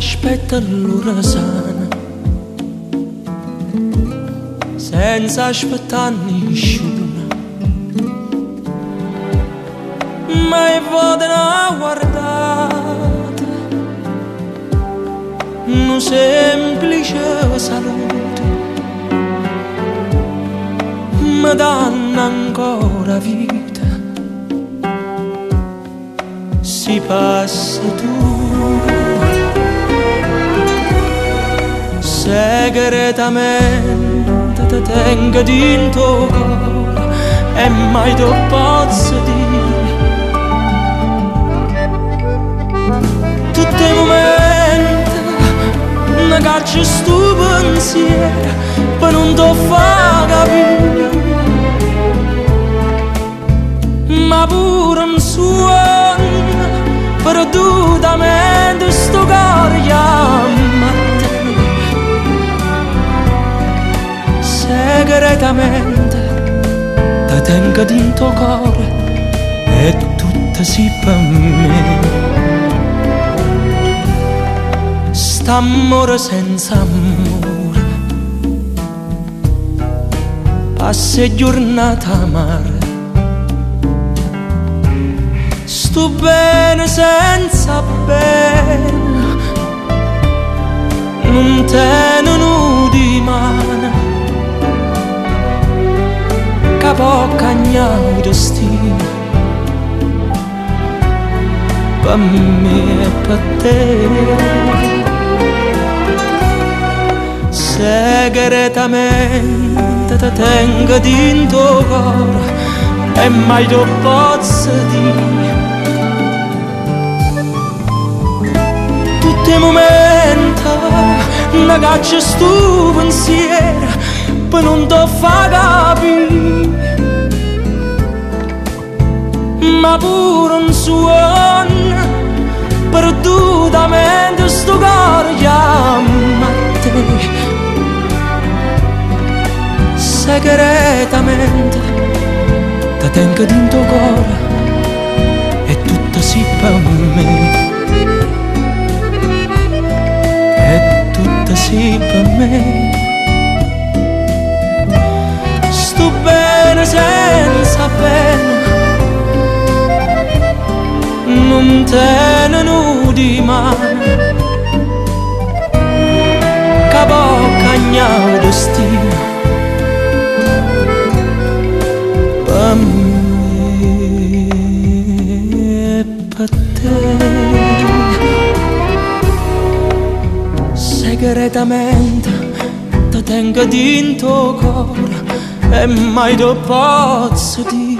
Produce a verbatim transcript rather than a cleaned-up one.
aspetta l'ora sana, senza aspettare nessuno, mai vogliono guardare un semplice saluto, mi danno ancora vita, si passa tu. Segretamente te tengo dentro cuore e mai ti posso dire tutti i momenti una caccia stu pensiero per non ti fa capire, ma pure un suono perdutamente sto cuore chiama. Segretamente te tengo dentro cuore e tutto si per me. St'amore senza amore passa giornata amare, sto bene senza bene, non tengono di mano, capo cagnao destino per me e per te. Segretamente te tengo dentro cuore e mai ti posso dire tutti i momenti una caccia stu pensiero per non ti fa capire, ma pure un suono perdutamente sto cuore chiama te. Segretamente te tengo dentro cuore e tutto si per me, e tutto si per me. Sto bene senza pena, non tengono di mano, capo cagnao destino per me e per te. Segretamente te tengo dentro cuore e mai ti posso dire